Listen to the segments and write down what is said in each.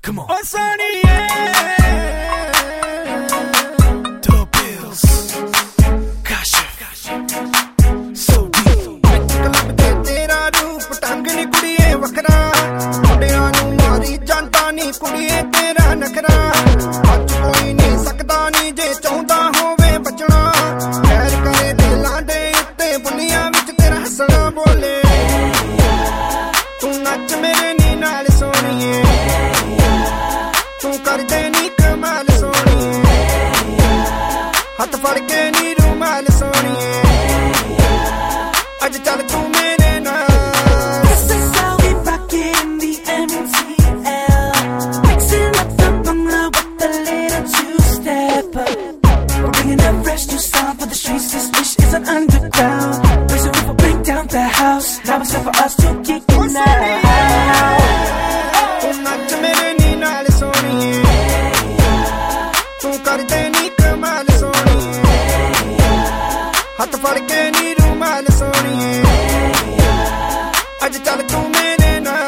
Come on. Oh, Sonny, Dub bills. Kasha. So deep. club de tera roop tang ni kudiye wakra mudiyan nu mari janta ni kudiye tera nakra ਅੱਜ ਕੋਈ ਨਹੀਂ ਸਕਦਾ ਨਹੀਂ ਜੇ ਚਾਹੁੰਦਾ ਹੋਵੇ ਬਚਣਾ ਖੈਰ ਕਰੇ ਦਿਲਾਂ ਦੇ ਉੱਤੇ ਬੁੱਲੀਆਂ ਵਿੱਚ ਤੇਰਾ ਹੱਸਣਾ ਬੋਲੇ ਤੂੰ ਨੱਚ ਮੇਰੇ ਨੀ ਨਾਲ ਸੋਹਣੀਏ ਤੂੰ ਕਰਦੇ ਨੀ ਕਮਾਲ ਸੋਹਣੀਏ ਹੱਥ ਫੜ ਕੇ ਨੀ ਰੁਮਾਲ ਸੋਹਣੀਏ ਅੱਜ ਚੱਲ ਤੂੰ ਮੇਰੇ ਨਾਲ This is how we rock it in the MTL. Mixing up the bangla with a little two-step. We're bringing a fresh new sound for the streets. This dish is an underground. Raise the roof, bring down the house. Now it's time for us to kick it now. ਤੂੰ ਨੱਚ ਮੇਰੇ ਨੀ ਨਾਲ ਸੋਹਣੀਏ ਤੂੰ ਕਰਦੇ ਨੀ ਕਮਾਲ ਸੋਹਣੀਏ ਹੱਥ ਫੜ ਕੇ ਨੀ ਰੁਮਾਲ ਸੋਹਣੀਏ ਅੱਜ ਚੱਲ ਤੂੰ ਮੇਰੇ ਨਾਲ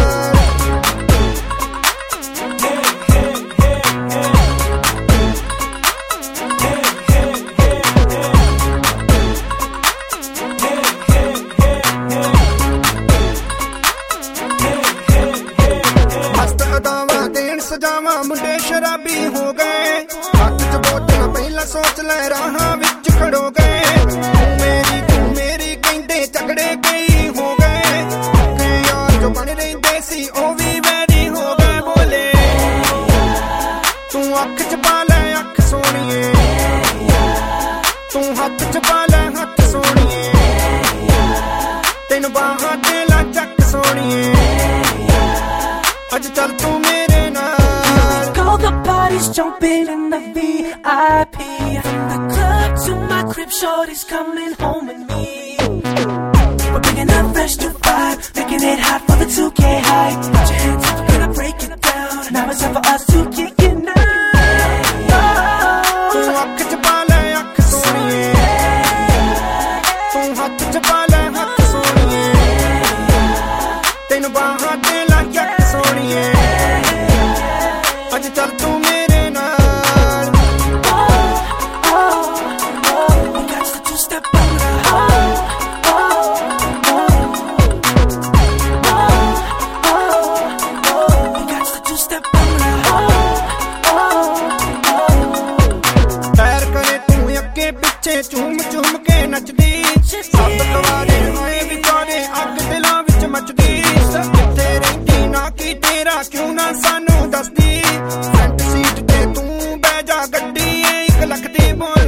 ਮਸਤ ਅਦਾਵਾਂ ਦੇਣ ਸਜਾਵਾਂ ਮੁੰਡੇ ਸ਼ਰਾਬੀ ਹੋ ਗਏ ਹੱਥ 'ਚ ਬੋਤਲ ਪਹਿਲਾਂ ਸੋਚ ਲੈ ਰਾਹਾਂ ਵਿੱਚ ਖੜੋ ਗਏ ਤੂੰ ਮੇਰੀ ਕਹਿੰਦੇ ਝਗੜੇ ਕਈ ਹੋ ਗਏ ਕਿ ਯਾਰ ਜੋ ਬਣ ਰਹਿੰਦੇ ਸੀ ਉਹ ਵੀ ਵੈਰੀ ਹੋ ਗਏ ਬੋਲੇ ਤੂੰ ਅੱਖ 'ਚ ਪਾ ਲੈ ਅੱਖ ਸੋਹਣੀਏ ਤੂੰ ਹੱਥ 'ਚ ਪਾ ਲੈ ਹੱਥ ਸੋਹਣੀਏ ਤੈਨੂੰ ਬਾਹਾਂ ਤੇ ਲਾ ਚੱਕ ਸੋਹਣੀਏ ਅੱਜ ਚੱਲ ਤੂੰ ਮੇਰੇ ਨਾਲ All the parties jumping in the VIP. From the club to my crib, shorty's coming home with me. We're bringing a fresh new vibe, making it hot for the 2K hype. Put your hands up, we're gonna break it down. Now it's time for us to kick it now. ਤੂੰ ਅੱਖ 'ਚ ਪਾ ਲੈ ਅੱਖ ਸੋਹਣੀਏ ਤੂੰ ਹੱਥ 'ਚ ਪਾ ਲੈ ਹੱਥ ਸੋਹਣੀਏ ਤੈਨੂੰ ਬਾਹਾਂ ਤੇ ਲਾ ਚੱਕ ਸੋਹਣੀਏ ਅੱਜ ਚੱਲ ਤੂੰ ਮੇਰੇ ਨਾਲ We got the two-step bangla. We got the two-step bangla. ਪੈਰ ਕਰੇ ਤੂੰ ਅੱਗੇ ਪਿੱਛੇ ਝੂਮ ਝੂਮ ਕੇ ਨੱਚਦੀ ਸੱਤ ਕਵਾਰੇ ਹੋਏ ਵਿਚਾਰੇ ਅੱਗ ਦਿਲਾਂ ਵਿੱਚ ਮੱਚਦੀ ਕਿੱਥੇ ਰਹਿੰਦੀ ਨਾ ਕੀ ਤੇਰਾ ਕਿਉਂ ਨਾ ਸਾਨੂੰ ਦੱਸਦੀ ਫਰੰਟ ਸੀਟ ਤੇ ਤੂੰ ਬਹਿ ਜਾ ਗੱਡੀ ਏ 1 ਲੱਖ ਦੀ ਬੋਲ